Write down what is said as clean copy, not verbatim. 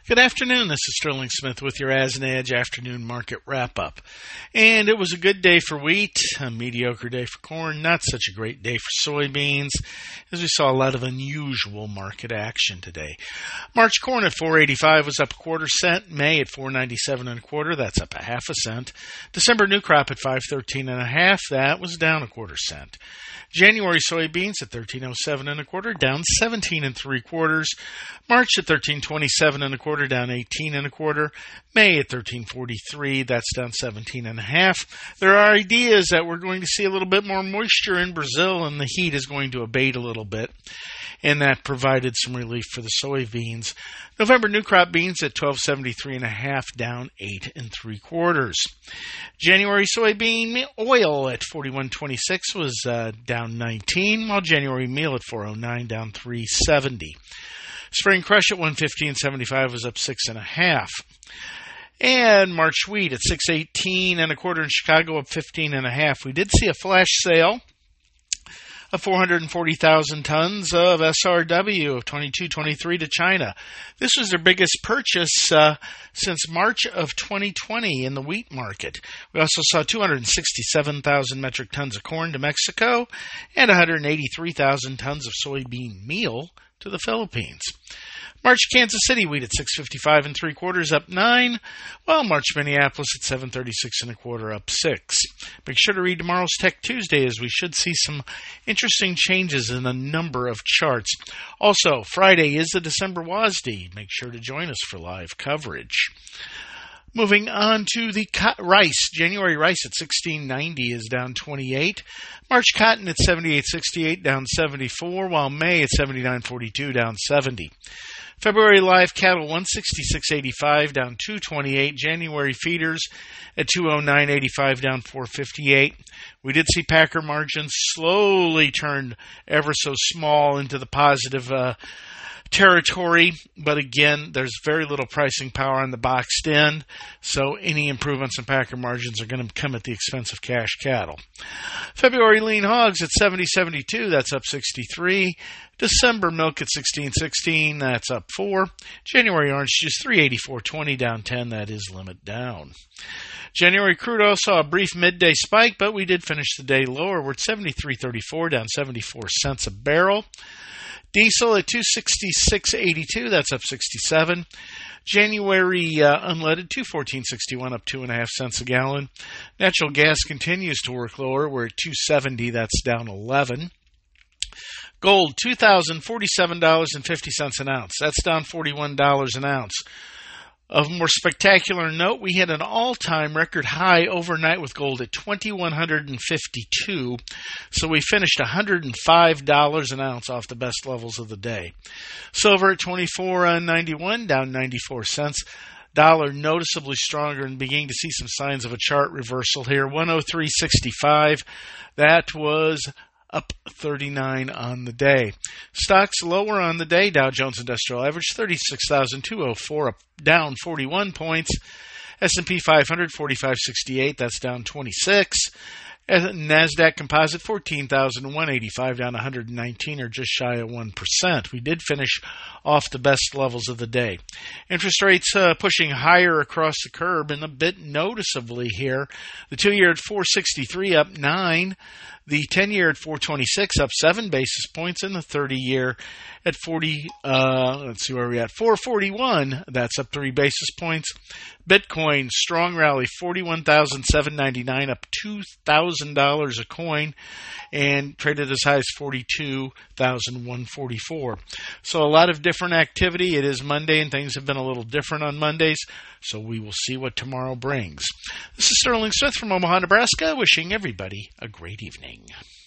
Good afternoon. This is Sterling Smith with your As and Edge afternoon market wrap-up. And it was a good day for wheat, a mediocre day for corn, not such a great day for soybeans, as we saw a lot of unusual market action today. March corn at $4.85 was up a quarter cent. May at $4.97 and a quarter, that's up a half a cent. December new crop at $5.13 and a half, that was down a quarter cent. January soybeans at $13.07 and a quarter, down 17 and three quarters. March at $13.27 and a quarter, down 18 and a quarter. May at $13.43, that's down 17 and a half. There are ideas that we're going to see a little bit more moisture in Brazil, and the heat is going to abate a little bit, and that provided some relief for the soybeans. November new crop beans at $12.73 and a half, down 8 and three quarters. January soybean oil at $41.26 was down 19, while January meal at $4.09 down 3.70. Spring crush at $115.75 was up 6.5. And March wheat at $6.18 and a quarter in Chicago, up 15.5. We did see a flash sale of 440,000 tons of SRW of 22-23 to China. This was their biggest purchase since March of 2020 in the wheat market. We also saw 267,000 metric tons of corn to Mexico and 183,000 tons of soybean meal to the Philippines. March Kansas City wheat at $6.55 and three quarters, up 9, while March Minneapolis at $7.36 and a quarter, up 6. Make sure to read tomorrow's Tech Tuesday, as we should see some interesting changes in a number of charts. Also, Friday is the December WASDE. Make sure to join us for live coverage. Moving on to the rice. January rice at $16.90 is down 28. March cotton at $78.68, down 74, while May at $79.42, down 70. February live cattle 166.85, down 228. January feeders at 209.85, down 458. We did see packer margins slowly turn ever so small into the positive territory, but again, there's very little pricing power on the boxed end, so any improvements in packer margins are going to come at the expense of cash cattle. February lean hogs at 70.72, that's up 63. December milk at 16.16, that's up 4. January orange juice 384.20, down 10, that is limit down. January crude oil saw a brief midday spike, but we did finish the day lower. We're at 73.34, down 74 cents a barrel. Diesel at $266.82, that's up 67. January unleaded $214.61, up 2.5 cents a gallon. Natural gas continues to work lower. We're at $270, that's down 11. Gold, $2,047.50 an ounce. That's down $41 an ounce. Of more spectacular note, we hit an all-time record high overnight with gold at $2,152. So we finished $105 an ounce off the best levels of the day. Silver at $24.91, down 94 cents. Dollar noticeably stronger and beginning to see some signs of a chart reversal here. 103.65. That was up 39 on the day. Stocks lower on the day. Dow Jones Industrial Average 36,204, up down 41 points. S&P 500 4568, that's down 26. NASDAQ Composite 14,185, down 119, or just shy of 1%. We did finish off the best levels of the day. Interest rates pushing higher across the curve, and a bit noticeably here. The 2-year at 4.63, up 9. The 10-year at 4.26, up 7 basis points, and the 30-year at 4.41, that's up 3 basis points. Bitcoin, strong rally, 41,799, up $2,000 a coin, and traded as high as 42,144. So a lot of different activity. It is Monday, and things have been a little different on Mondays, so we will see what tomorrow brings. This is Sterling Smith from Omaha, Nebraska, wishing everybody a great evening.